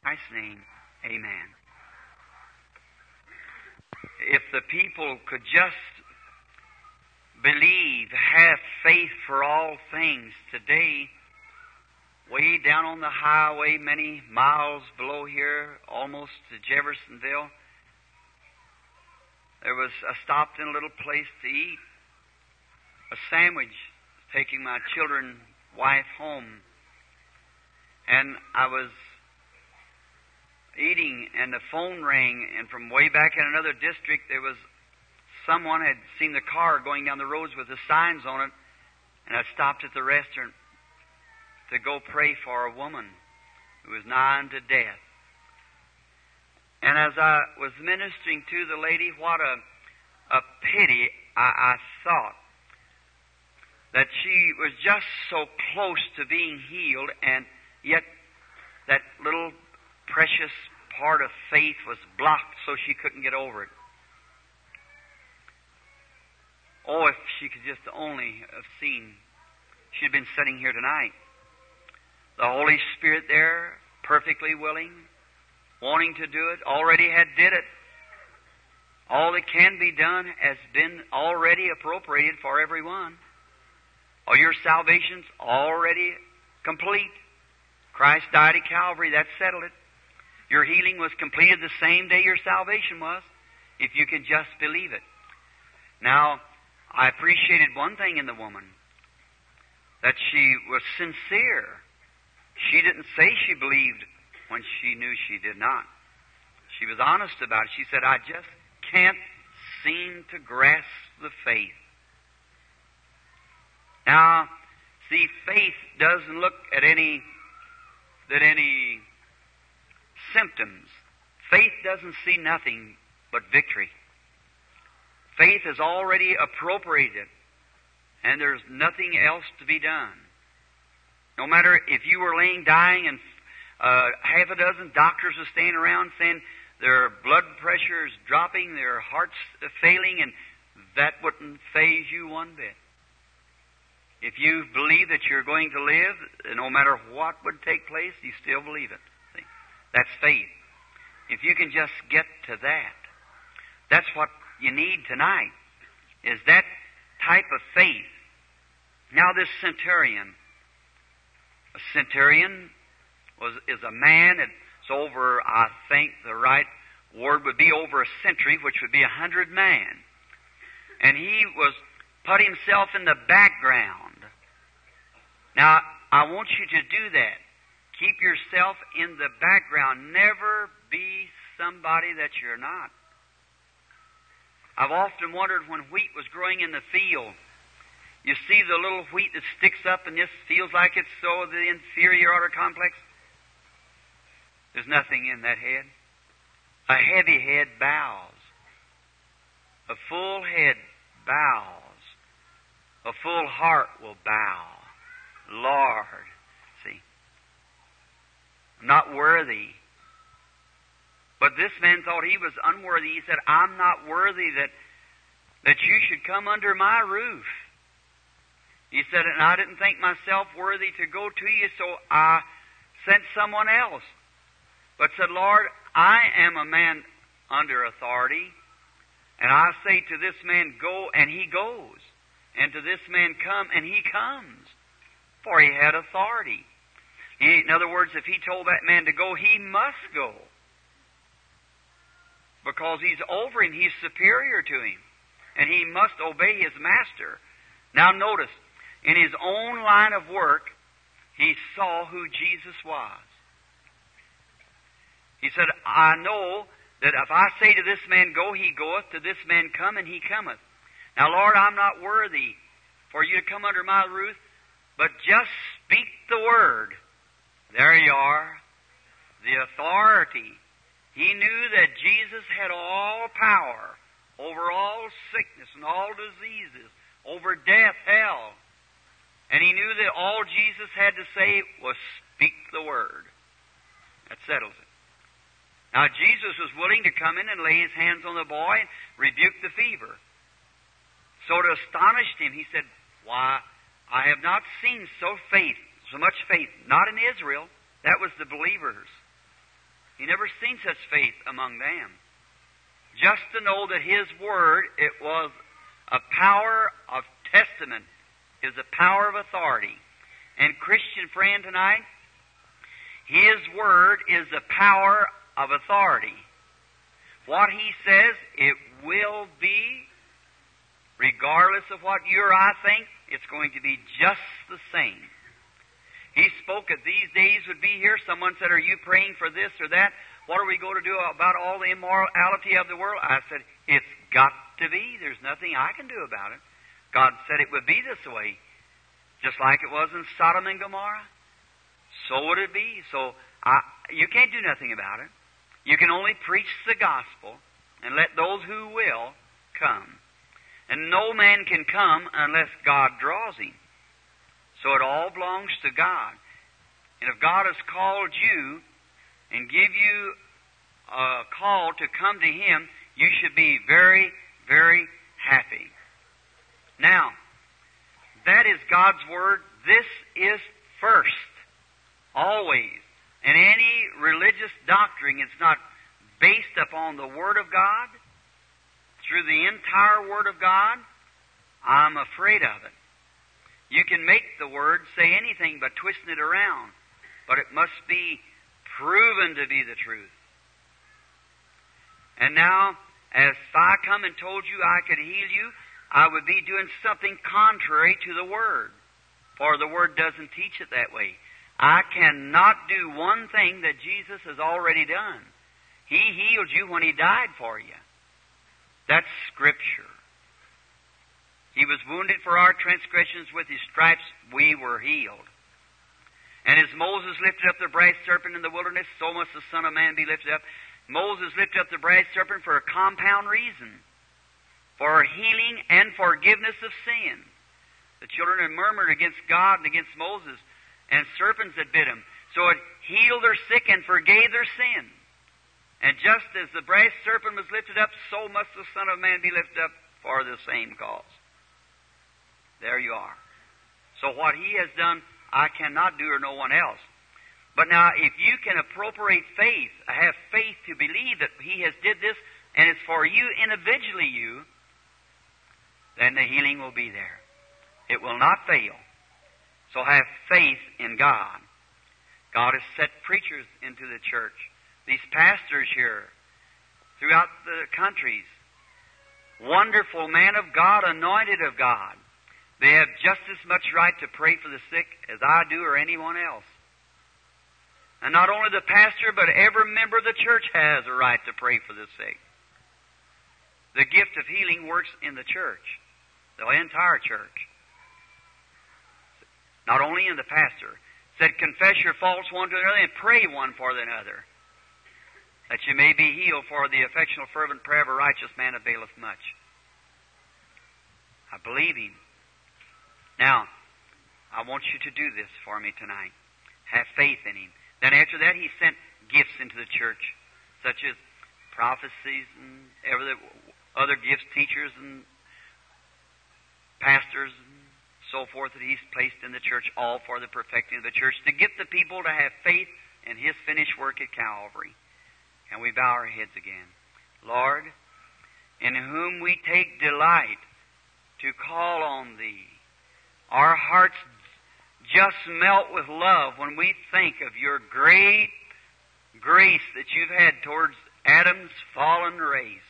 Christ's name, amen. If the people could just believe, have faith for all things today, way down on the highway, many miles below here, almost to Jeffersonville, I stopped in a little place to eat a sandwich, taking my children, wife home. And I was eating, and the phone rang, and from way back in another district, someone had seen the car going down the roads with the signs on it, and I stopped at the restaurant to go pray for a woman who was nigh unto death. And as I was ministering to the lady, what a pity I thought that she was just so close to being healed, and yet that little precious part of faith was blocked so she couldn't get over it. Oh, if she could just only have seen, she'd been sitting here tonight. The Holy Spirit there, perfectly willing, wanting to do it, already had did it. All that can be done has been already appropriated for everyone. All your salvation's already complete. Christ died at Calvary, that settled it. Your healing was completed the same day your salvation was, if you can just believe it. Now, I appreciated one thing in the woman, that she was sincere. She didn't say she believed when she knew she did not. She was honest about it. She said, I just can't seem to grasp the faith. Now, see, faith doesn't look at any symptoms. Faith doesn't see nothing but victory. Faith is already appropriated, and there's nothing else to be done. No matter if you were laying dying and half a dozen doctors are staying around saying their blood pressure is dropping, their heart's failing, and that wouldn't faze you one bit. If you believe that you're going to live, no matter what would take place, you still believe it. See? That's faith. If you can just get to that, that's what you need tonight, is that type of faith. Now this centurion, a centurion is a man that's over, I think the right word would be over a century, which would be 100 men. And he was put himself in the background. Now, I want you to do that. Keep yourself in the background. Never be somebody that you're not. I've often wondered when wheat was growing in the field, you see the little wheat that sticks up and just feels like it's so, the inferiority complex. There's nothing in that head. A heavy head bows. A full head bows. A full heart will bow. Lord, see, I'm not worthy. But this man thought he was unworthy. He said, I'm not worthy that you should come under my roof. He said, and I didn't think myself worthy to go to you, so I sent someone else. But said, Lord, I am a man under authority, and I say to this man, go, and he goes. And to this man, come, and he comes. For he had authority. In other words, if he told that man to go, he must go. Because he's over him, he's superior to him. And he must obey his master. Now notice, in his own line of work, he saw who Jesus was. He said, I know that if I say to this man, go, he goeth, to this man, come, and he cometh. Now, Lord, I'm not worthy for you to come under my roof, but just speak the word. There you are. The authority. He knew that Jesus had all power over all sickness and all diseases, over death, hell. And he knew that all Jesus had to say was speak the word. That settles it. Now, Jesus was willing to come in and lay his hands on the boy and rebuke the fever. So it astonished him. He said, why, I have not seen so much faith, not in Israel. That was the believers. He never seen such faith among them. Just to know that His Word, it was a power of testament, is a power of authority. And Christian friend tonight, His Word is the power of authority. What He says, it will be, regardless of what you or I think, it's going to be just the same. He spoke that these days would be here. Someone said, are you praying for this or that? What are we going to do about all the immorality of the world? I said, it's got to be. There's nothing I can do about it. God said it would be this way. Just like it was in Sodom and Gomorrah. So would it be. So you can't do nothing about it. You can only preach the gospel and let those who will come. And no man can come unless God draws him. So it all belongs to God. And if God has called you and give you a call to come to Him, you should be very, very happy. Now, that is God's Word. This is first, always. And any religious doctrine, it's not based upon the Word of God, through the entire Word of God, I'm afraid of it. You can make the Word say anything by twisting it around, but it must be proven to be the truth. And now, as I come and told you I could heal you, I would be doing something contrary to the Word, for the Word doesn't teach it that way. I cannot do one thing that Jesus has already done. He healed you when He died for you. That's Scripture. He was wounded for our transgressions. With His stripes we were healed. And as Moses lifted up the brass serpent in the wilderness, so must the Son of Man be lifted up. Moses lifted up the brass serpent for a compound reason. For healing and forgiveness of sin. The children had murmured against God and against Moses, and serpents had bit them. So it healed their sick and forgave their sin. And just as the brass serpent was lifted up, so must the Son of Man be lifted up for the same cause. There you are. So what He has done, I cannot do or no one else. But now, if you can appropriate faith, have faith to believe that He has did this, and it's for you, individually you, then the healing will be there. It will not fail. So have faith in God. God has set preachers into the church. These pastors here, throughout the countries, wonderful man of God, anointed of God. They have just as much right to pray for the sick as I do or anyone else. And not only the pastor, but every member of the church has a right to pray for the sick. The gift of healing works in the church, the entire church. Not only in the pastor. It said, confess your faults one to another and pray one for another, that you may be healed, for the effectual fervent prayer of a righteous man availeth much. I believe Him. Now, I want you to do this for me tonight. Have faith in Him. Then after that, He sent gifts into the church, such as prophecies and other gifts, teachers and pastors and so forth that He's placed in the church, all for the perfecting of the church, to get the people to have faith in His finished work at Calvary. And we bow our heads again. Lord, in whom we take delight to call on Thee, our hearts just melt with love when we think of Your great grace that You've had towards Adam's fallen race.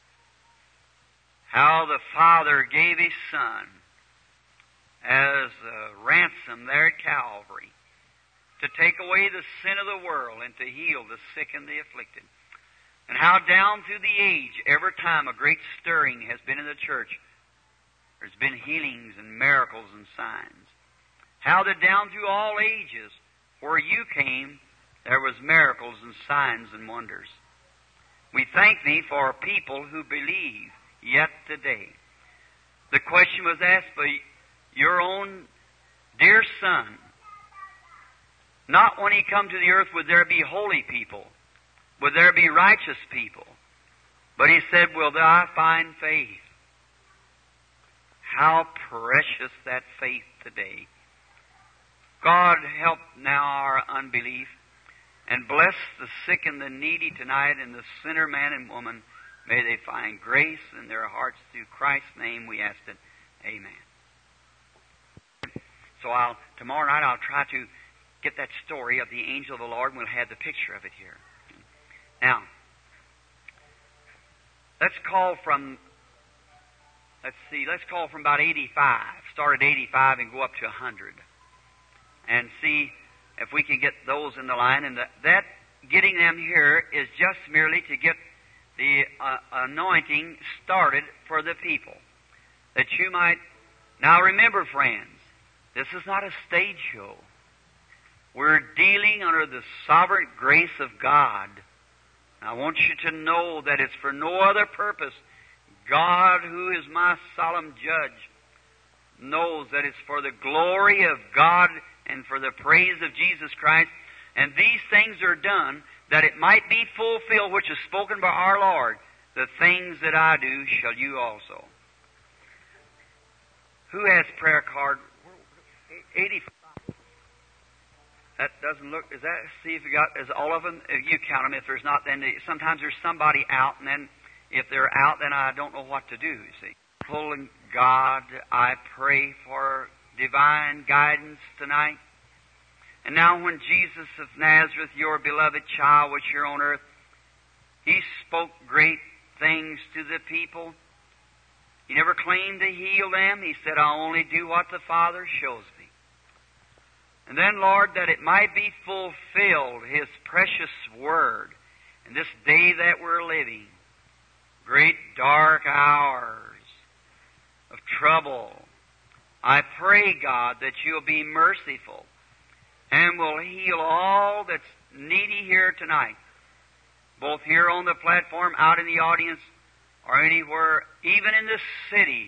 How the Father gave His Son as a ransom there at Calvary to take away the sin of the world and to heal the sick and the afflicted. And how down through the age, every time a great stirring has been in the church, there's been healings and miracles and signs. How that down through all ages, where You came, there was miracles and signs and wonders. We thank Thee for people who believe yet today. The question was asked by Your own dear Son. Not when He come to the earth would there be holy people, would there be righteous people, but He said, will thou find faith? How precious that faith today. God, help now our unbelief, And bless the sick and the needy tonight, and the sinner man and woman. May they find grace in their hearts through Christ's name we ask it. Amen. So tomorrow night I'll try to get that story of the angel of the Lord, and we'll have the picture of it here. Now, let's call from about 85. Start at 85 and go up to 100. And see if we can get those in the line. And that getting them here is just merely to get the anointing started for the people. That you might... Now remember, friends, this is not a stage show. We're dealing under the sovereign grace of God. I want you to know that it's for no other purpose. God, who is my solemn judge, knows that it's for the glory of God and for the praise of Jesus Christ. And these things are done that it might be fulfilled, which is spoken by our Lord. The things that I do shall you also. Who has prayer card? 85. That doesn't look, is that, see if you got, is all of them? If you count them. If there's not, then sometimes there's somebody out, and then if they're out, then I don't know what to do, you see. Pulling God, I pray for divine guidance tonight. And now when Jesus of Nazareth, your beloved child, was here on earth, He spoke great things to the people. He never claimed to heal them. He said, I only do what the Father shows me. And then, Lord, that it might be fulfilled, His precious Word, in this day that we're living, great dark hours of trouble. I pray, God, that You'll be merciful and will heal all that's needy here tonight, both here on the platform, out in the audience, or anywhere, even in the city,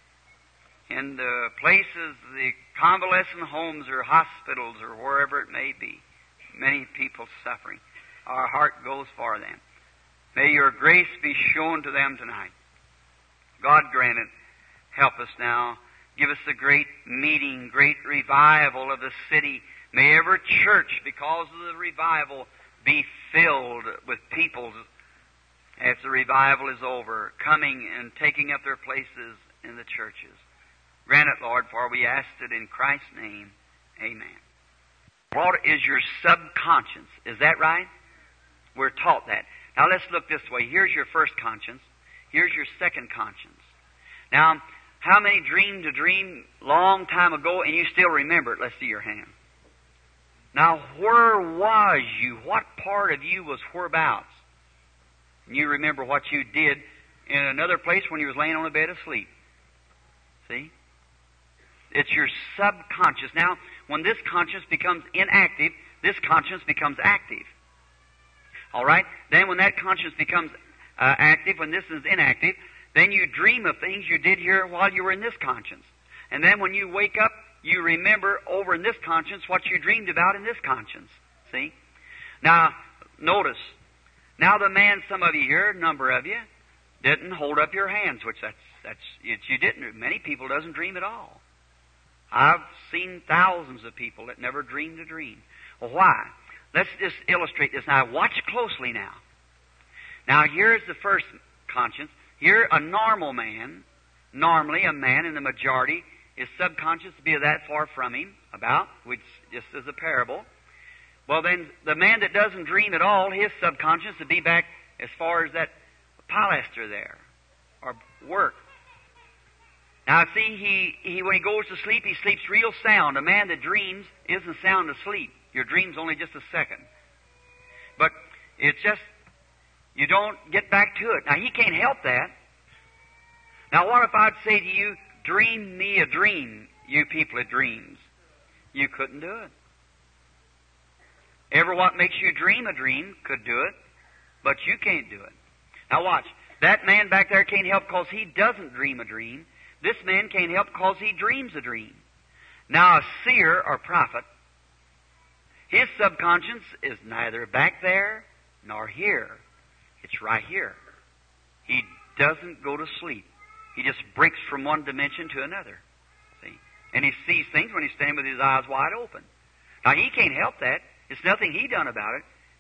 in the places, the convalescent homes or hospitals or wherever it may be. Many people suffering. Our heart goes for them. May Your grace be shown to them tonight. God grant it. Help us now. Give us a great meeting, great revival of the city. May every church, because of the revival, be filled with people as the revival is over, coming and taking up their places in the churches. Grant it, Lord, for we ask it in Christ's name. Amen. What is your subconscious? Is that right? We're taught that. Now let's look this way. Here's your first conscience. Here's your second conscience. Now, how many dreamed a dream long time ago and you still remember it? Let's see your hand. Now, where was you? What part of you was whereabouts? And you remember what you did in another place when you was laying on a bed asleep. See? It's your subconscious. Now, when this conscience becomes inactive, this conscience becomes active. All right? Then when that conscience becomes active, when this is inactive, then you dream of things you did here while you were in this conscience. And then when you wake up, you remember over in this conscience what you dreamed about in this conscience. See? Now, notice. Now the man, some of you here, a number of you, didn't hold up your hands, which you didn't. Many people doesn't dream at all. I've seen thousands of people that never dreamed a dream. Well, why? Let's just illustrate this. Now, watch closely now. Now, here's the first conscience. Here, a normal man, normally a man in the majority, his subconscious would be that far from him, about, which just as a parable. Well, then, the man that doesn't dream at all, his subconscious would be back as far as that pilaster there, or work. Now, see, he when he goes to sleep, he sleeps real sound. A man that dreams isn't sound asleep. Your dream's only just a second. But it's just, you don't get back to it. Now, he can't help that. Now, what if I'd say to you, dream me a dream, you people of dreams? You couldn't do it. Ever what makes you dream a dream could do it, but you can't do it. Now watch. That man back there can't help because he doesn't dream a dream. This man can't help because he dreams a dream. Now a seer or prophet, his subconscious is neither back there nor here. It's right here. He doesn't go to sleep. He just breaks from one dimension to another. See? And he sees things when he's standing with his eyes wide open. Now he can't help that. It's nothing he done about it.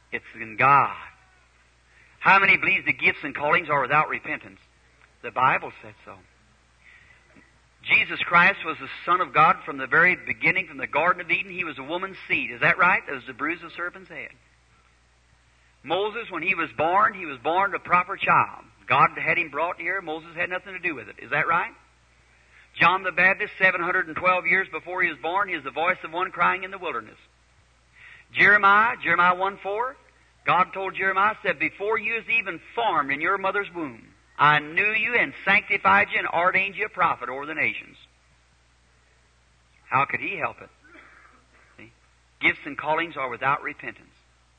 It's in God. How many believe the gifts and callings are without repentance? The Bible said so. Jesus Christ was the Son of God from the very beginning, from the Garden of Eden. He was a woman's seed. Is that right? That was the bruise of the serpent's head. Moses, when he was born a proper child. God had him brought here. Moses had nothing to do with it. Is that right? John the Baptist, 712 years before he was born, he is the voice of one crying in the wilderness. Jeremiah 1:4, God told Jeremiah, said, before you was even formed in your mother's womb, I knew you and sanctified you and ordained you a prophet over the nations. How could he help it? See? Gifts and callings are without repentance.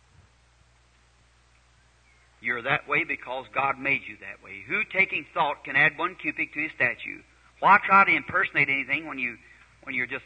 You're that way because God made you that way. Who, taking thought, can add 1 cubit to his statue? Why try to impersonate anything when you're just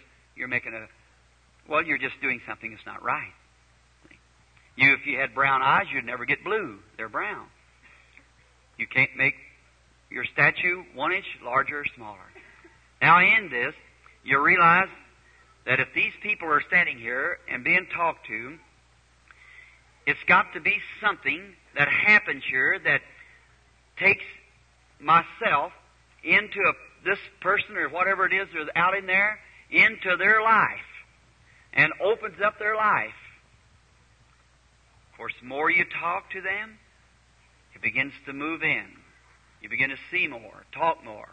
doing something that's not right? If you had brown eyes, you'd never get blue. They're brown. You can't make your statue 1 inch larger or smaller. Now in this, you realize that if these people are standing here and being talked to, it's got to be something that happens here that takes myself into this person or whatever it is that's out in there, into their life and opens up their life. Of course, the more you talk to them, it begins to move in. You begin to see more, talk more.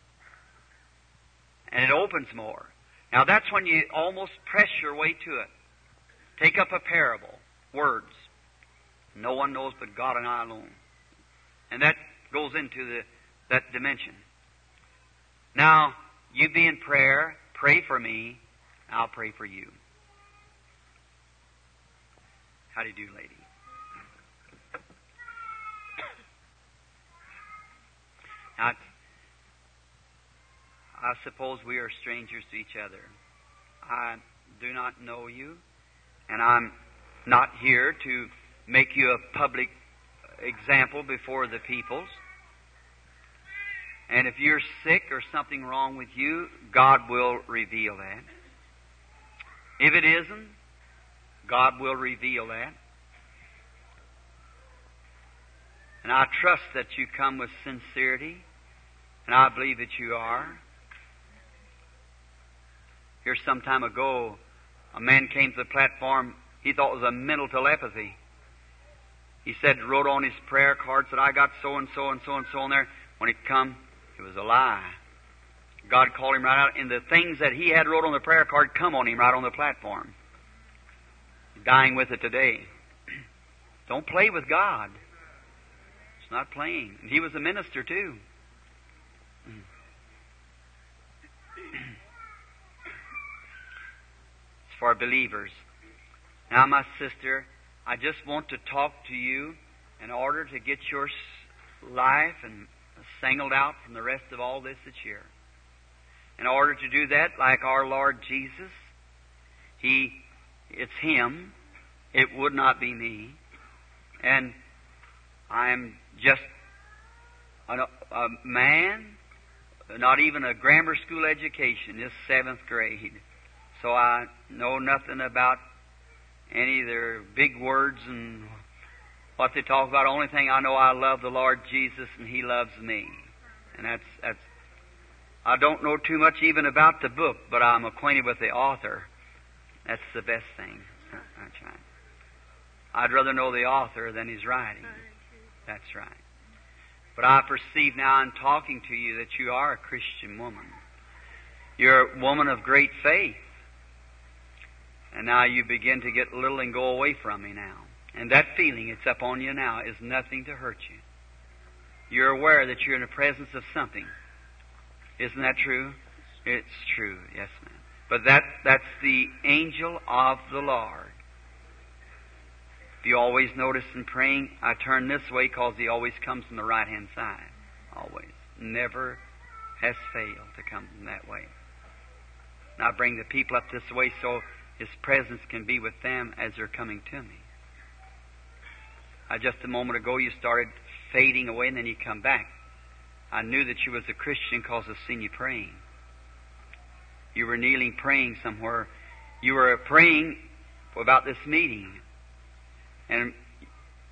And it opens more. Now that's when you almost press your way to it. Take up a parable, words. No one knows but God and I alone. And that goes into that dimension. Now, you be in prayer, pray for me, I'll pray for you. How do you do, lady? Now, I suppose we are strangers to each other. I do not know you, and I'm not here to make you a public example before the peoples. And if you're sick or something wrong with you, God will reveal that. If it isn't, God will reveal that. And I trust that you come with sincerity, and I believe that you are. Here some time ago, a man came to the platform he thought was a mental telepathy. He said, wrote on his prayer card, said, I got so and so and so and so on there. When it come, it was a lie. God called him right out, and the things that he had wrote on the prayer card come on him right on the platform. He's dying with it today. Don't play with God. It's not playing. And he was a minister too. It's for believers. Now, my sister, I just want to talk to you in order to get your life and singled out from the rest of all this that's here. In order to do that, like our Lord Jesus, it's Him. It would not be me. And I'm just a man, not even a grammar school education, just 7th grade. So I know nothing about any of their big words and what they talk about. The only thing I know, I love the Lord Jesus and He loves me. And that's I don't know too much even about the book, but I'm acquainted with the author. That's the best thing. That's right. I'd rather know the author than his writing. That's right. But I perceive now in talking to you that you are a Christian woman. You're a woman of great faith. And now you begin to get little and go away from me now. And that feeling it's up on you now is nothing to hurt you. You're aware that you're in the presence of something. Isn't that true? It's true, yes, ma'am. But that's the angel of the Lord. If you always notice in praying, I turn this way because He always comes from the right-hand side. Always. Never has failed to come from that way. And I bring the people up this way so His presence can be with them as they're coming to me. Just a moment ago you started fading away and then you come back. I knew that you was a Christian because I've seen you praying. You were kneeling praying somewhere. You were praying about this meeting. And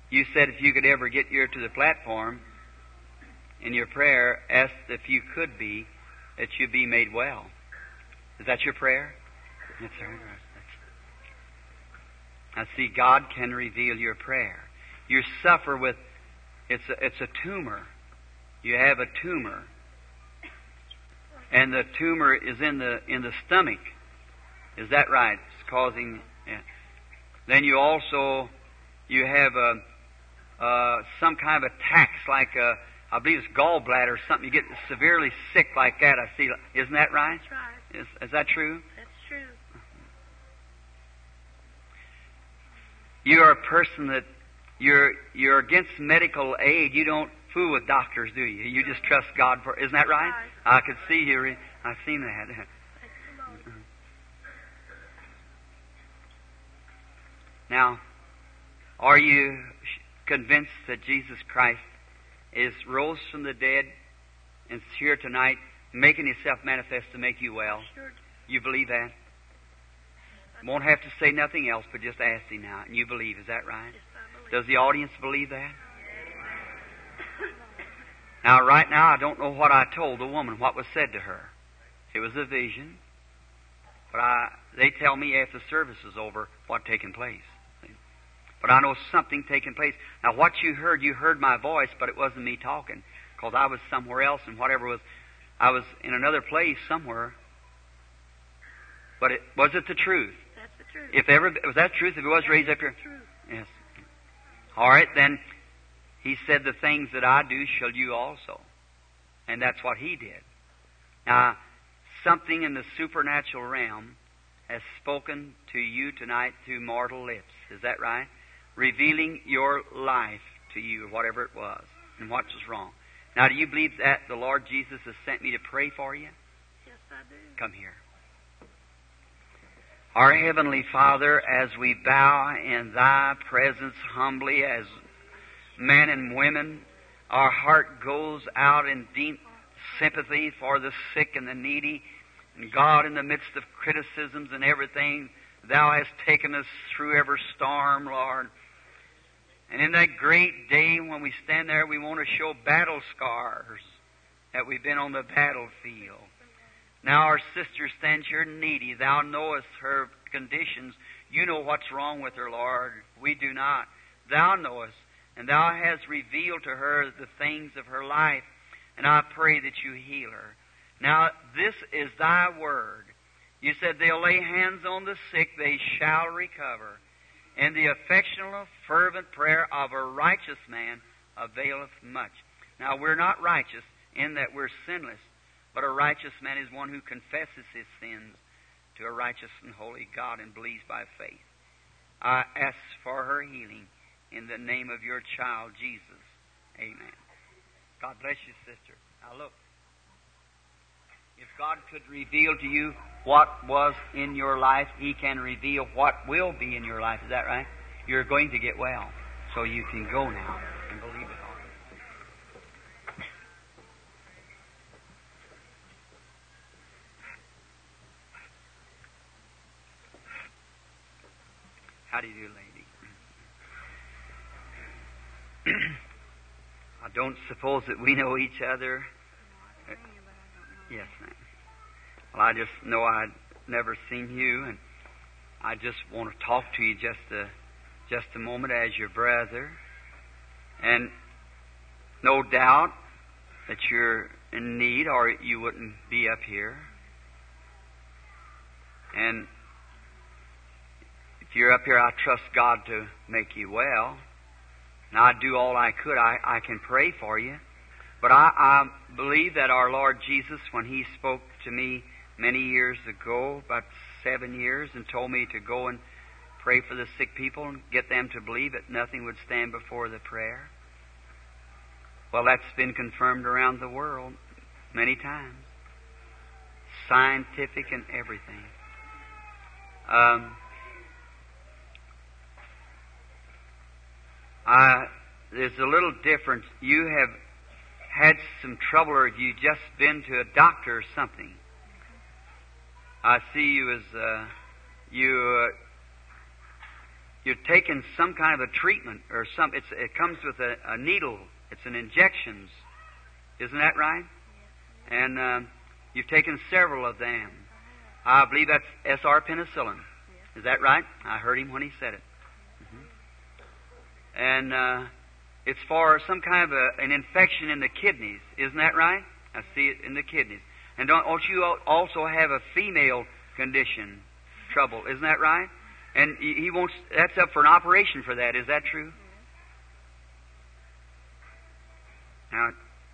You said if you could ever get here to the platform, in your prayer, asked if you could be, that you be made well. Is that your prayer? Yes, sir. Now see, God can reveal your prayer. You suffer with, it's a tumor. You have a tumor. And the tumor is in the stomach. Is that right? It's causing, yeah. Then you also, you have some kind of attacks like I believe it's gallbladder or something. You get severely sick like that. I see. Isn't that right? That's right. Is that true? That's true. You are a person that you're against medical aid. You don't fool with doctors, do you? You just trust God for. Isn't that right? I could see you. I've seen that. Now, are you convinced that Jesus Christ is rose from the dead and is here tonight, making Himself manifest to make you well? Sure. You believe that? Won't have to say nothing else, but just ask Him now, and you believe. Is that right? Yes, I believe. Does the audience believe that? Now, right now, I don't know what I told the woman, what was said to her. It was a vision, but they tell me after the service is over what taken place. But I know something taking place. Now, what you heard my voice, but it wasn't me talking, because I was somewhere else, and whatever was, I was in another place somewhere. But was it the truth? That's the truth. If ever was that truth? If it was raised up here, Truth. yes. All right, then He said, "The things that I do shall you also," and that's what He did. Now, something in the supernatural realm has spoken to you tonight through mortal lips. Is that right? Revealing your life to you, whatever it was, and what was wrong. Now, do you believe that the Lord Jesus has sent me to pray for you? Yes, I do. Come here. Our Heavenly Father, as we bow in Thy presence humbly as men and women, our heart goes out in deep sympathy for the sick and the needy. And God, in the midst of criticisms and everything, Thou hast taken us through every storm, Lord. And in that great day when we stand there, we want to show battle scars that we've been on the battlefield. Now our sister stands here needy. Thou knowest her conditions. You know what's wrong with her, Lord. We do not. Thou knowest. And Thou hast revealed to her the things of her life. And I pray that You heal her. Now, this is Thy word. You said they'll lay hands on the sick, they shall recover. And the affectionate, fervent prayer of a righteous man availeth much. Now, we're not righteous in that we're sinless, but a righteous man is one who confesses his sins to a righteous and holy God and believes by faith. I ask for her healing in the name of Your child, Jesus. Amen. God bless you, sister. Now look, if God could reveal to you what was in your life, He can reveal what will be in your life. Is that right? You're going to get well, so you can go now and believe it all. How do you do, lady? I don't suppose that we know each other. Yes, ma'am. Well, I just know I'd never seen you, and I just want to talk to you just a moment as your brother. And no doubt that you're in need, or you wouldn't be up here. And if you're up here, I trust God to make you well. And I do all I could. I can pray for you. But I believe that our Lord Jesus, when He spoke to me many years ago, about 7 years, and told me to go and pray for the sick people and get them to believe that nothing would stand before the prayer. Well, that's been confirmed around the world many times. Scientific and everything. There's a little difference. You have had some trouble, or have you just been to a doctor or something? I see you as you're taking some kind of a treatment or it comes with a needle. It's an injections. Isn't that right? And you've taken several of them. I believe that's S.R. penicillin. Is that right? I heard him when he said it. And it's for some kind of an infection in the kidneys. Isn't that right? I see it in the kidneys. And don't you also have a female condition, trouble? Isn't that right? And he wants, that's up for an operation for that. Is that true? Now,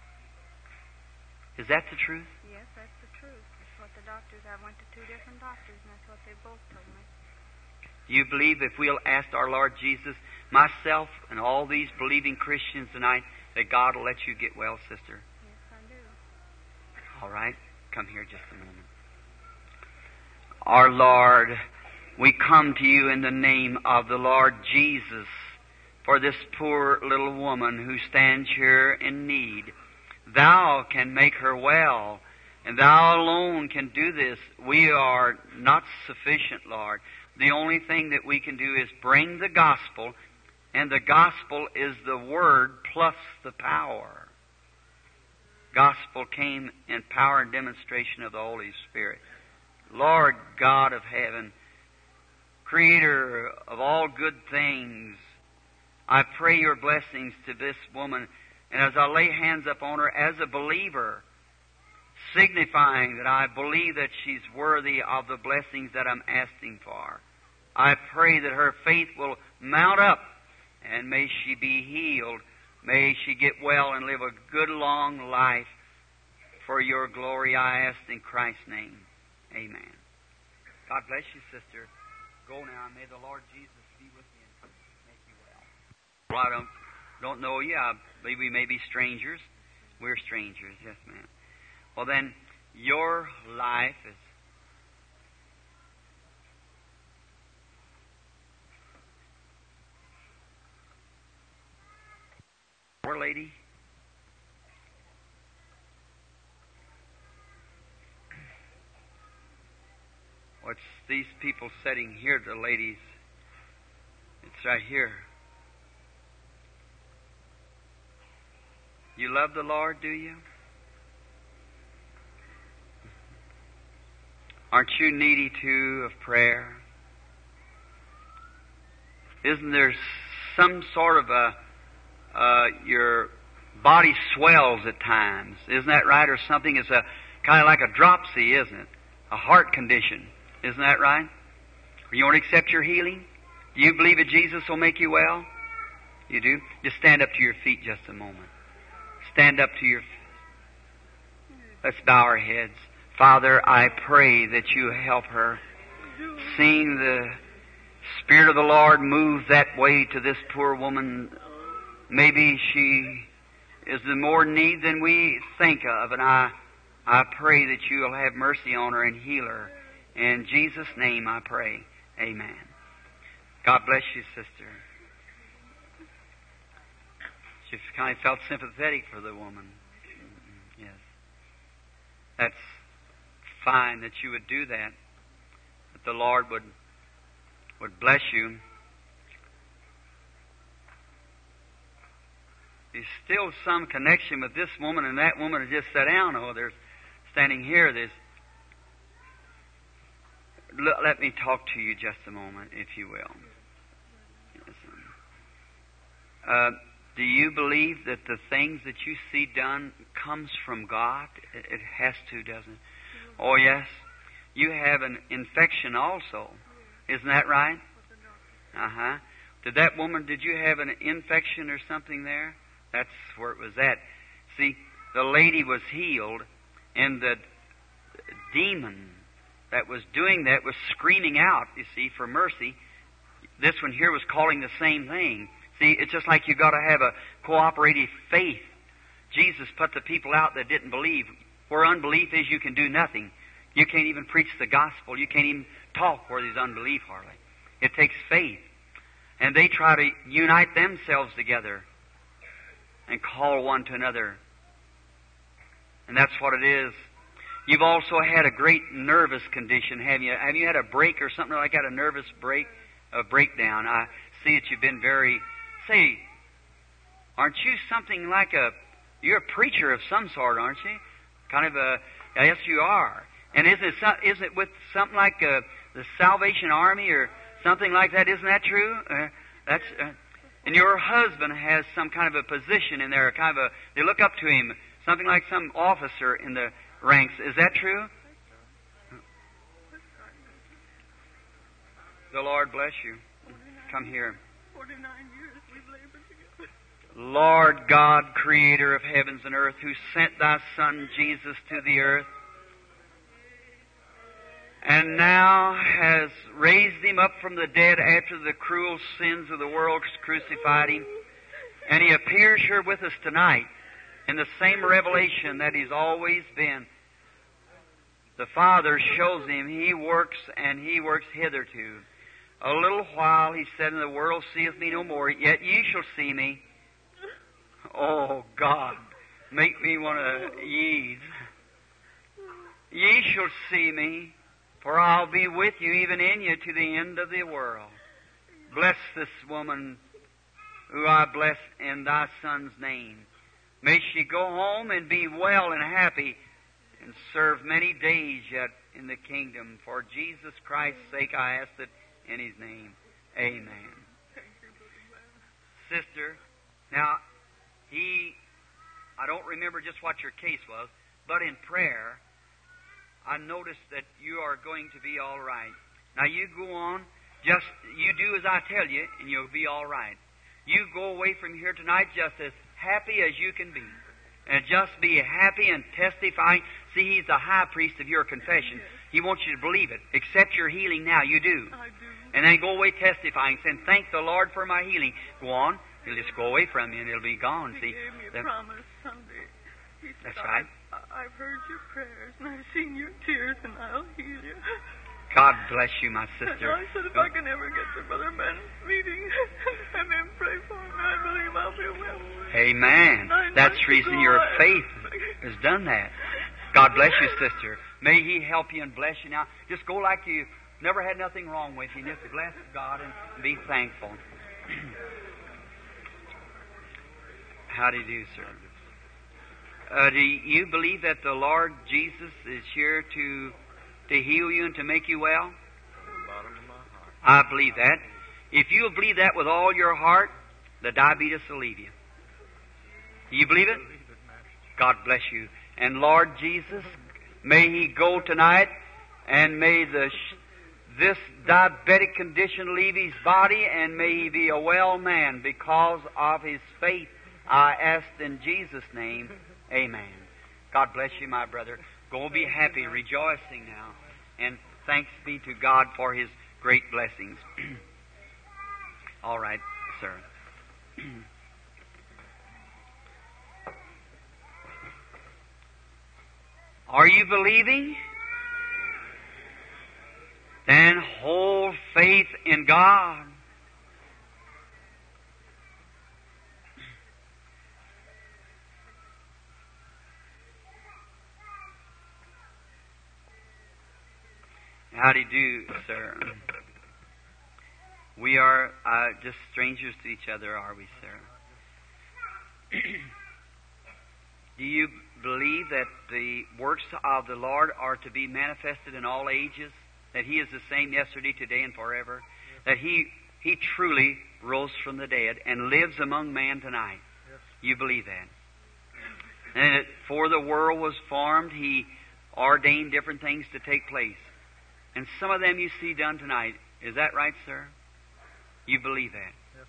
is that the truth? Yes, that's the truth. That's what the doctors, I went to 2 different doctors, and that's what they both told me. Do you believe if we'll ask our Lord Jesus, myself and all these believing Christians tonight, that God will let you get well, sister? Yes, I do. All right. Come here just a moment. Our Lord, we come to you in the name of the Lord Jesus for this poor little woman who stands here in need. Thou can make her well, and Thou alone can do this. We are not sufficient, Lord. The only thing that we can do is bring the gospel, and the gospel is the Word plus the power. Gospel came in power and demonstration of the Holy Spirit. Lord God of heaven, Creator of all good things, I pray your blessings to this woman, and as I lay hands upon her as a believer, signifying that I believe that she's worthy of the blessings that I'm asking for, I pray that her faith will mount up, and may she be healed. May she get well and live a good long life. For your glory I ask in Christ's name. Amen. God bless you, sister. Go now, and may the Lord Jesus be with you and make you well. Well, I don't know you. I believe we may be strangers. We're strangers, yes, ma'am. Well, then, your life is... Poor lady. What's these people sitting here, the ladies? It's right here. You love the Lord, do you? Aren't you needy, too, of prayer? Isn't there some sort of your body swells at times? Isn't that right? Or something? It's a kind of like a dropsy, isn't it? A heart condition. Isn't that right? You want to accept your healing? Do you believe that Jesus will make you well? You do? Just stand up to your feet just a moment. Stand up to your feet. Let's bow our heads. Father, I pray that you help her. Seeing the Spirit of the Lord move that way to this poor woman, maybe she is in more need than we think of, and I pray that you will have mercy on her and heal her. In Jesus' name I pray. Amen. God bless you, sister. She kind of felt sympathetic for the woman. Yes. That's fine that you would do that. That the Lord would bless you. There's still some connection with this woman and that woman who just sat down. Oh, they're standing here. Let me talk to you just a moment, if you will. Yes. Do you believe that the things that you see done comes from God? It has to, doesn't it? Oh, yes. You have an infection also. Isn't that right? Uh-huh. Did you have an infection or something there? That's where it was at. See, the lady was healed, and the demon that was doing that was screaming out, you see, for mercy. This one here was calling the same thing. See, it's just like you've got to have a cooperative faith. Jesus put the people out that didn't believe. Where unbelief is, you can do nothing. You can't even preach the gospel. You can't even talk where there's unbelief hardly. It takes faith. And they try to unite themselves together and call one to another. And that's what it is. You've also had a great nervous condition, haven't you? Have you had a break or something like that, a nervous break? a breakdown. I see that you've been very... Say, aren't you something like you're a preacher of some sort, aren't you? Kind of a... Yes, you are. And is it with something like the Salvation Army or something like that? Isn't that true? And your husband has some kind of a position in there, kind of they look up to him, something like some officer in the ranks. Is that true? The Lord bless you. Come here. 49 years we've labored together. Lord God, creator of heavens and earth, who sent thy Son Jesus to the earth, and now has raised him up from the dead after the cruel sins of the world crucified him. And he appears here with us tonight in the same revelation that he's always been. The Father shows him he works, and he works hitherto. A little while, he said, and the world seeth me no more, yet ye shall see me. Oh, God, make me one of these. Ye shall see me. For I'll be with you, even in you, to the end of the world. Bless this woman who I bless in thy Son's name. May she go home and be well and happy and serve many days yet in the kingdom. For Jesus Christ's sake I ask it in His name. Amen. Sister, now, I don't remember just what your case was, but in prayer, I noticed that you are going to be all right. Now you go on, you do as I tell you, and you'll be all right. You go away from here tonight just as happy as you can be. And just be happy and testifying. See, He's the high priest of your confession. He wants you to believe it. Accept your healing now. You do. I do. And then go away testifying, saying, thank the Lord for my healing. Go on. It'll just go away from you and it'll be gone. He gave me a promise someday. He said, that's right. I've heard your prayers, and I've seen your tears, and I'll heal you. God bless you, my sister. And I said, if I can ever get to Brother Ben's meeting and then pray for him, I believe I'll be well. Amen. That's the reason your faith has done that. God bless you, sister. May He help you and bless you now. Just go like you never had nothing wrong with you. Just bless God and be thankful. How do you do, sir? Do you believe that the Lord Jesus is here to heal you and to make you well? From the bottom of my heart. I believe that. If you'll believe that with all your heart, the diabetes will leave you. Do you believe it? God bless you. And Lord Jesus, may He go tonight, and may this diabetic condition leave his body, and may he be a well man because of his faith. I asked in Jesus' name. Amen. God bless you, my brother. Go be happy, rejoicing now. And thanks be to God for His great blessings. All right, sir. Are you believing? Then hold faith in God. How do you do, sir? We are just strangers to each other, are we, sir? Do you believe that the works of the Lord are to be manifested in all ages? That He is the same yesterday, today, and forever? That He truly rose from the dead and lives among man tonight? Yes. You believe that? And that before the world was formed, He ordained different things to take place. And some of them you see done tonight. Is that right, sir? You believe that? Yes.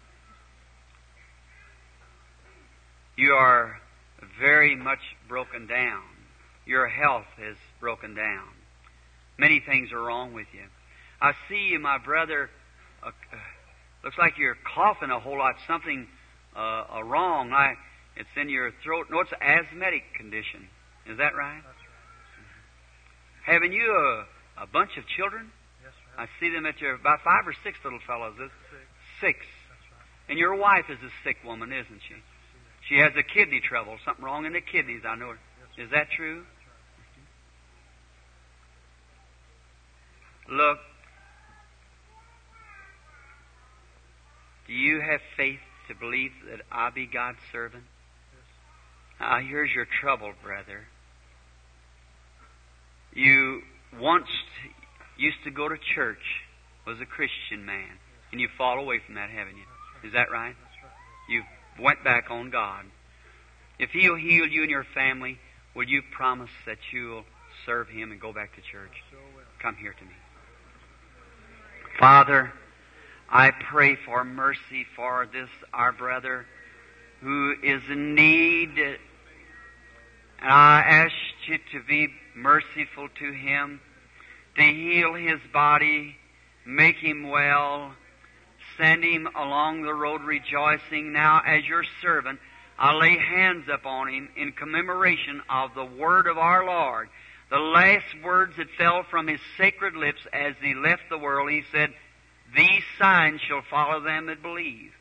You are very much broken down. Your health is broken down. Many things are wrong with you. I see you, my brother. Looks like you're coughing a whole lot. Something wrong. It's in your throat. No, it's an asthmatic condition. Is that right? That's right. Haven't you a bunch of children? Yes, sir. I see them at your about 5 or 6 little fellows. 6. That's right. And your wife is a sick woman, isn't she? She has a kidney trouble, something wrong in the kidneys, I know. Is that true? Look, Do you have faith to believe that I be God's servant? Here's your trouble, brother. You once used to go to church, was a Christian man, and you fall away from that, haven't you? Is that right? You went back on God. If He'll heal you and your family, will you promise that you'll serve Him and go back to church? Come here to me. Father, I pray for mercy for this, our brother, who is in need. And I ask you to be merciful to him, to heal his body, make him well, send him along the road rejoicing. Now, as your servant, I lay hands upon him in commemoration of the word of our Lord. The last words that fell from his sacred lips as he left the world, he said, "These signs shall follow them that believe.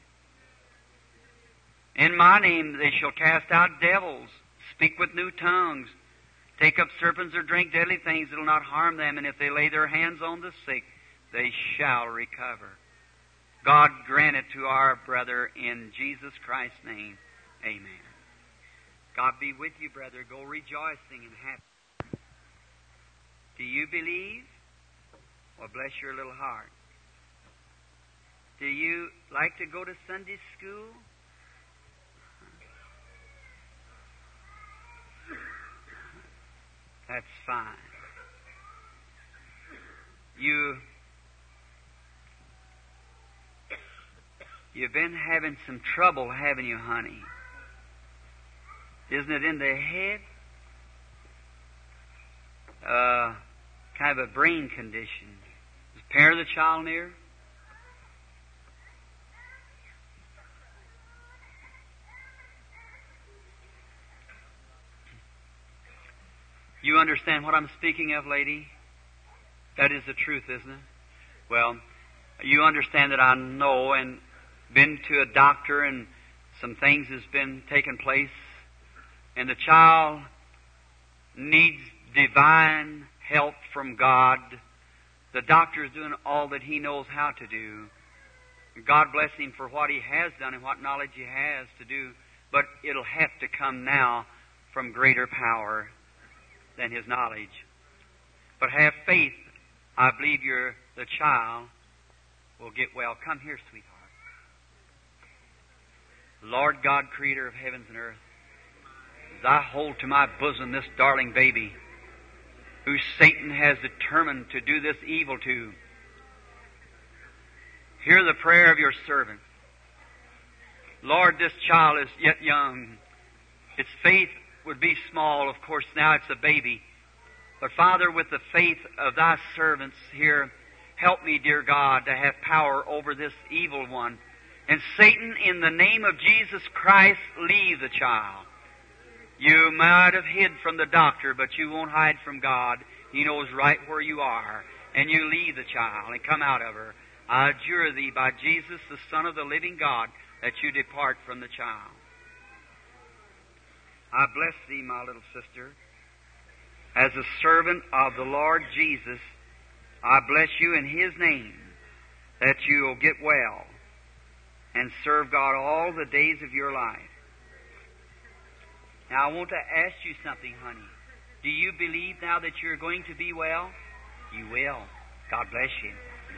In my name they shall cast out devils, speak with new tongues, take up serpents or drink deadly things that will not harm them, and if they lay their hands on the sick, they shall recover." God grant it to our brother in Jesus Christ's name. Amen. God be with you, brother. Go rejoicing and happy. Do you believe? Well, bless your little heart. Do you like to go to Sunday school? That's fine. You've been having some trouble, haven't you, honey? Isn't it in the head? Kind of a brain condition. Is the parent of the child near? You understand what I'm speaking of, lady? That is the truth, isn't it? Well, you understand that I know and been to a doctor and some things has been taking place, and the child needs divine help from God. The doctor is doing all that he knows how to do. God bless him for what he has done and what knowledge he has to do, but it'll have to come now from greater power than his knowledge. But have faith. I believe the child will get well. Come here, sweetheart. Lord God, creator of heavens and earth, as I hold to my bosom this darling baby who Satan has determined to do this evil to, hear the prayer of your servant. Lord, this child is yet young. Its faith would be small. Of course, now it's a baby. But Father, with the faith of thy servants here, help me, dear God, to have power over this evil one. And Satan, in the name of Jesus Christ, leave the child. You might have hid from the doctor, but you won't hide from God. He knows right where you are. And you leave the child and come out of her. I adjure thee by Jesus, the Son of the living God, that you depart from the child. I bless thee, my little sister. As a servant of the Lord Jesus, I bless you in His name, that you will get well and serve God all the days of your life. Now, I want to ask you something, honey. Do you believe now that you're going to be well? You will. God bless you.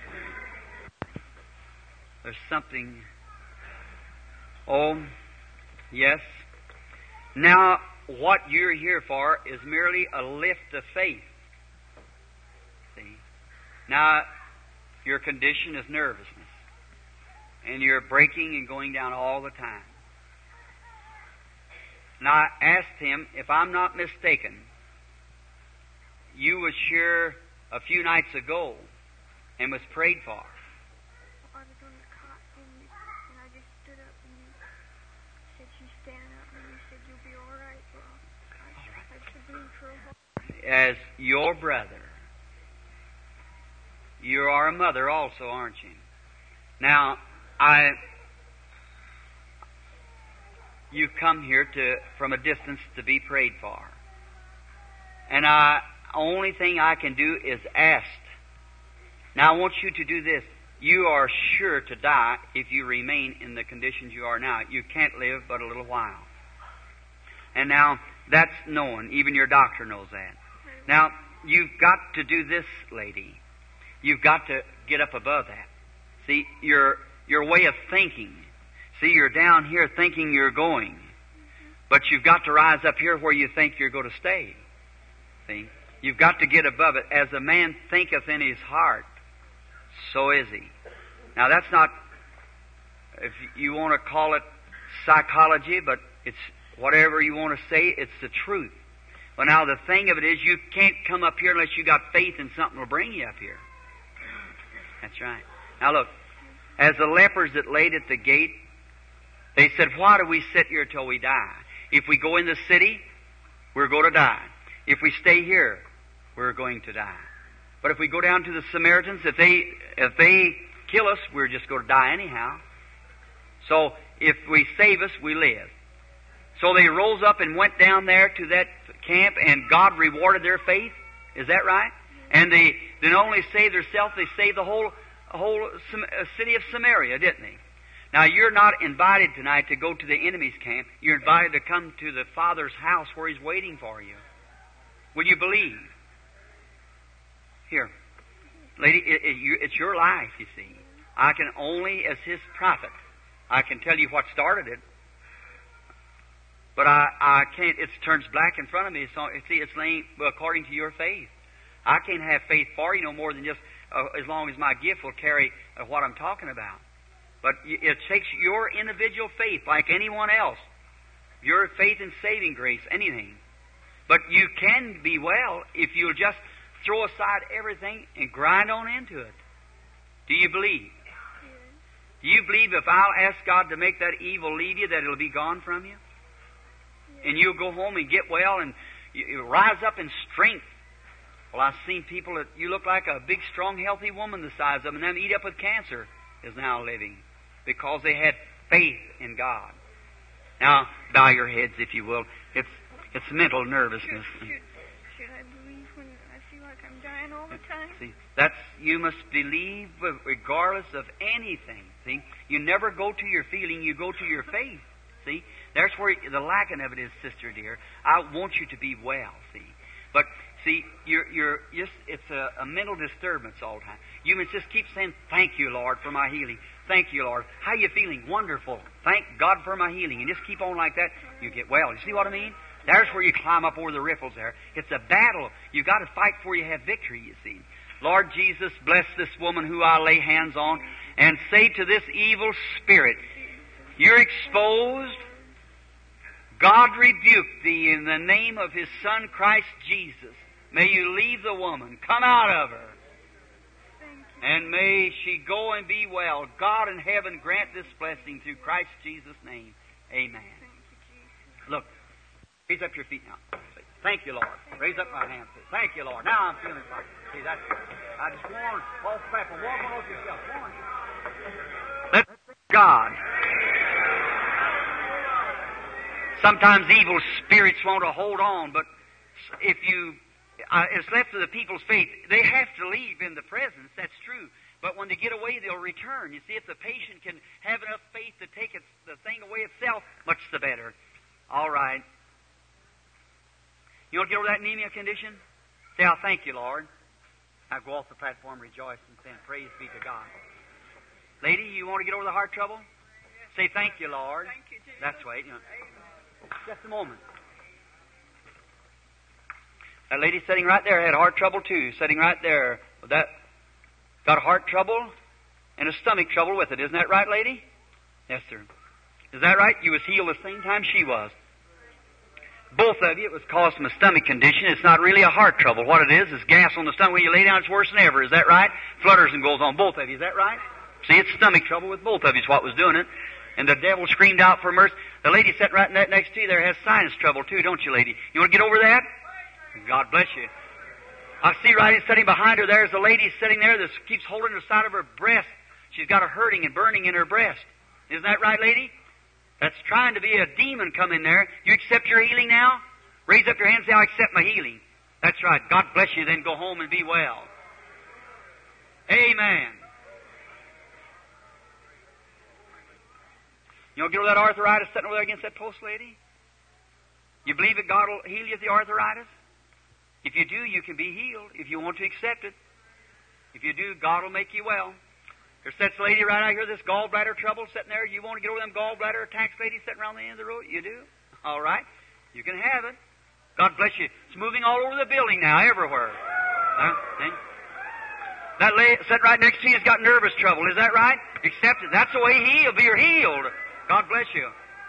There's something. Oh, yes. Now, what you're here for is merely a lift of faith. See? Now, your condition is nervousness. And you're breaking and going down all the time. Now, I asked him, if I'm not mistaken, you was here a few nights ago and was prayed for. I was on the cot and I just stood up and you said you stand up and you said you'll be all right. Well, I should believe for a while. As your brother, you are a mother also, aren't you? Now, you come here from a distance to be prayed for. And only thing I can do is ask. Now I want you to do this. you are sure to die if you remain in the conditions you are now. You can't live but a little while. And now, that's known. Even your doctor knows that. Now, you've got to do this, lady. You've got to get up above that. See, your way of thinking. See, you're down here thinking you're going. But you've got to rise up here where you think you're going to stay. See? You've got to get above it. As a man thinketh in his heart, so is he. Now, that's not, if you want to call it psychology, but it's whatever you want to say, it's the truth. But now, the thing of it is, you can't come up here unless you got faith in something will bring you up here. That's right. Now, look, as the lepers that laid at the gate, they said, why do we sit here till we die? If we go in the city, we're going to die. If we stay here, we're going to die. But if we go down to the Samaritans, if they kill us, we're just going to die anyhow. So if we save us, we live. So they rose up and went down there to that camp, and God rewarded their faith. Is that right? And they didn't only save themselves, they saved the whole city of Samaria, didn't they? Now, you're not invited tonight to go to the enemy's camp. You're invited to come to the Father's house where He's waiting for you. Will you believe? Here, lady, it's your life, you see. I can only, as His prophet, I can tell you what started it. But I can't, it turns black in front of me. So, see, it's laying according to your faith. I can't have faith for you no more than just as long as my gift will carry what I'm talking about. But it takes your individual faith like anyone else. Your faith in saving grace, anything. But you can be well if you'll just throw aside everything and grind on into it. Do you believe? Yes. Do you believe if I'll ask God to make that evil leave you, that it'll be gone from you? Yes. And you'll go home and get well and you rise up in strength. Well, I've seen people that you look like a big, strong, healthy woman the size of them, and them eat up with cancer is now living because they had faith in God. Now, bow your heads, if you will. It's mental nervousness. Should I believe when I feel like I'm dying all the time? See, you must believe regardless of anything. See, you never go to your feeling, you go to your faith. See, there's where the lacking of it is, sister dear. I want you to be well. See, but see, it's a mental disturbance all the time. You must just keep saying, "Thank you, Lord, for my healing. Thank you, Lord. How you feeling? Wonderful. Thank God for my healing." And just keep on like that. You get well. You see what I mean? There's where you climb up over the riffles there. It's a battle. You've got to fight before you have victory, you see. Lord Jesus, bless this woman who I lay hands on and say to this evil spirit, you're exposed. God rebuke thee in the name of His Son, Christ Jesus. May you leave the woman. Come out of her. And may she go and be well. God in heaven grant this blessing through Christ Jesus' name. Amen. Look, raise up your feet now. Thank you, Lord. Raise up my hands. Thank you, Lord. Now I'm feeling fine. See, that's I just warn all people. Walk on over yourself. Warn. Let's thank God. Sometimes evil spirits want to hold on, but if you it's left to the people's faith. They have to leave in the presence, that's true. But when they get away, they'll return. You see, if the patient can have enough faith to take the thing away itself, much the better. All right. You want to get over that anemia condition? Say, I'll thank you, Lord. Now go off the platform, rejoice, and say, praise be to God. Lady, you want to get over the heart trouble? Say, thank you, Lord. Thank you, Jesus. That's right. You know. Just a moment. That lady sitting right there had heart trouble too, sitting right there. That got heart trouble and a stomach trouble with it. Isn't that right, lady? Yes, sir. Is that right? You was healed the same time she was. Both of you, it was caused from a stomach condition. It's not really a heart trouble. What it is gas on the stomach. When you lay down, it's worse than ever. Is that right? Flutters and goes on. Both of you. Is that right? See, it's stomach trouble with both of you is what was doing it. And the devil screamed out for mercy. The lady sitting right next to you there has sinus trouble too, don't you, lady? You want to get over that? God bless you. I see right sitting behind her there's a lady sitting there that keeps holding the side of her breast. She's got a hurting and burning in her breast. Isn't that right, lady? That's trying to be a demon come in there. You accept your healing now? Raise up your hand and say, I accept my healing. That's right. God bless you. Then go home and be well. Amen. You know, get over that arthritis sitting over there against that post, lady? You believe that God will heal you of the arthritis? If you do, you can be healed if you want to accept it. If you do, God will make you well. There sits a lady right out here, this gallbladder trouble sitting there. You want to get over them gallbladder attacks, lady, sitting around the end of the road? You do? All right. You can have it. God bless you. It's moving all over the building now, everywhere. That lady sitting right next to you has got nervous trouble. Is that right? Accept it. That's the way He'll be healed. God bless you.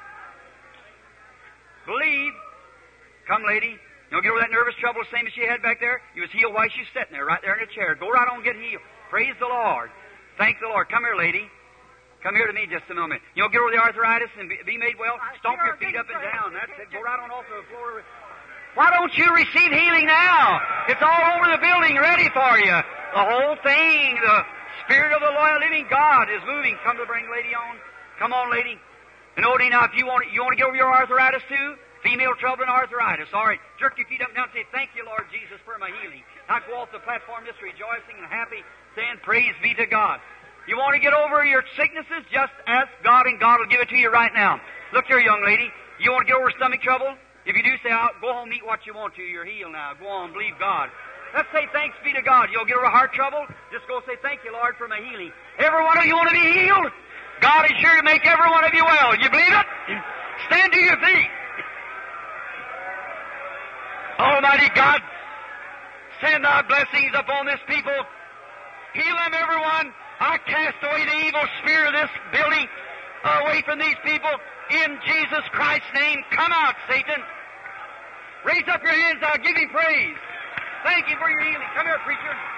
Believe. Come, lady. You don't get over that nervous trouble the same as she had back there? You was healed while she's sitting there, right there in the chair. Go right on and get healed. Praise the Lord. Thank the Lord. Come here, lady. Come here to me just a moment. You know, get over the arthritis and be made well. Stomp your feet up and down. That's it. Go right on off the floor. Why don't you receive healing now? It's all over the building ready for you. The whole thing, the Spirit of the loyal living God is moving. Come to bring lady on. Come on, lady. And Odie, now, if you want to get over your arthritis too? Female trouble and arthritis. All right. Jerk your feet up and down and say, thank you, Lord Jesus, for my healing. Now go off the platform just rejoicing and happy, saying, praise be to God. You want to get over your sicknesses? Just ask God, and God will give it to you right now. Look here, young lady. You want to get over stomach trouble? If you do, say, go home and eat what you want to. You're healed now. Go on, believe God. Let's say thanks be to God. You'll get over heart trouble? Just go say, thank you, Lord, for my healing. Every one of you want to be healed? God is sure to make every one of you well. You believe it? Stand to your feet. Almighty God, send thy blessings upon this people. Heal them, everyone. I cast away the evil spirit of this building, away from these people. In Jesus Christ's name, come out, Satan. Raise up your hands. I'll give him praise. Thank you for your healing. Come here, preacher.